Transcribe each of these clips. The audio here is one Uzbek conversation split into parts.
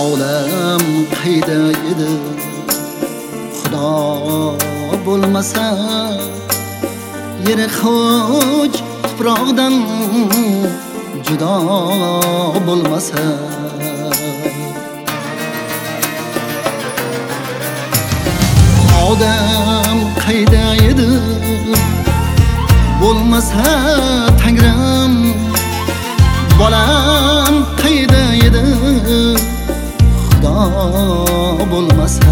olam qayda edi xudo bo'lmasa, yeri xuj tuproqdan judo bo'lmasa. Odam qayda edi bo'lmasa Tangrim, bolam qayda edi xudo bo'lmasa.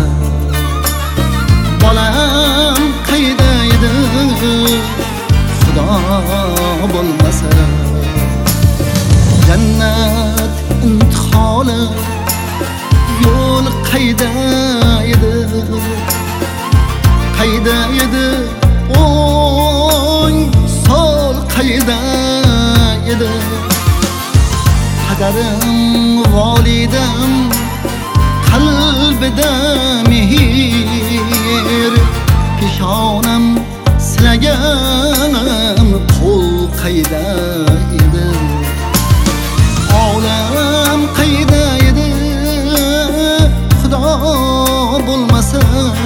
Bolam qayda edi xudo bo'lmasa. Jannat intiholi yo'l qayda edi, qayda edi o'ng so'l qayda edi. Qadarim volidam qalbida mehr, peshonam silagan qo'l qayda edi. Olam qayda edi xudo bo'lmasa.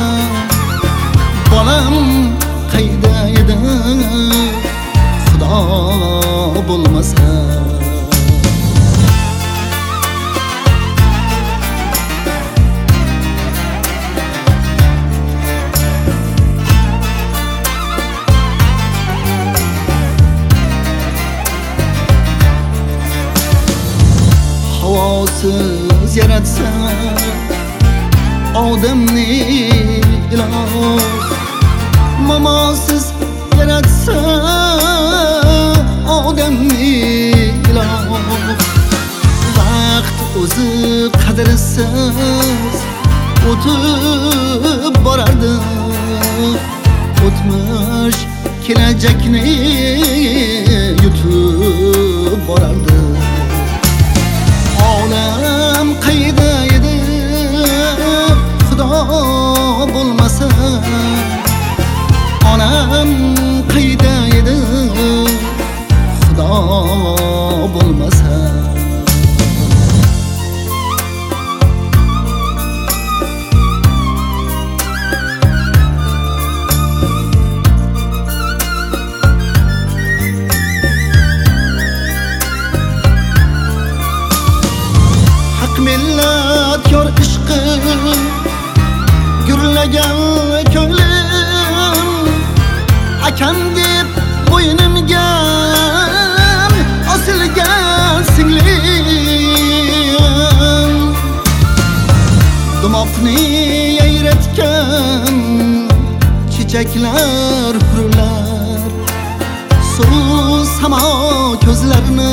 Bolam qayda edi xudo bo'lmasa. Havosiz yaratsa odamni iloh, mamosiz yaratsa odamni iloh. Vaqt o'zi qadrsiz o'tib borardi, o'tmish kelajakni yutib borardi. Olam qayda edi xudo bo'lmasa. Onam qayda edi xudo bo'lmasa. Haq millat yor ishqi gurlagan ko'nglim, akam deb bo'ynimga osilgan singlim. Dimoqni yayratgan chechaklar hurlar, suv samo ko'zlarni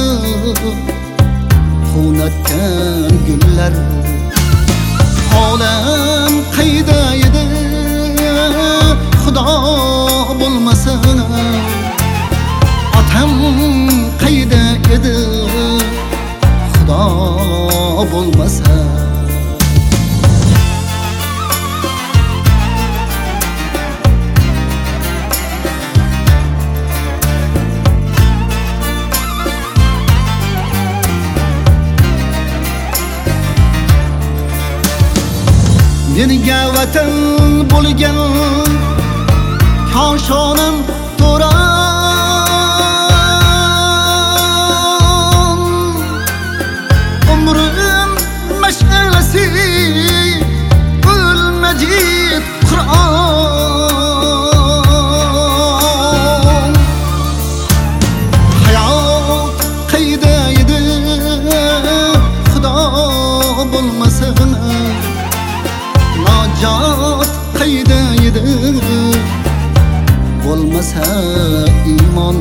quvnatgan gullar. Olam qayda edi xudo bo'lmasa. Otam qayda edi xudo bo'lmasa. Menga vatan bo'lgan koshonam To'ron, umrim mash'alasi ul majid Qur'on. Hayot qayda edi xudo bo'lmasa. Najot qayda edi bo'lmasa iymon.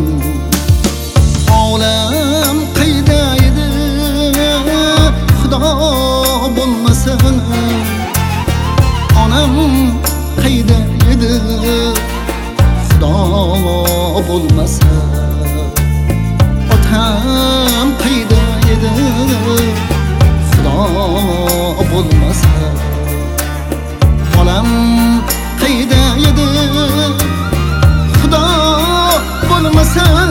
Olam qayda edi xudo bo'lmasa. Onam qayda edi xudo bo'lmasa. Otam qayda edi xudo bo'lmasa. Bolam qayda edi xudo bo'lmasa.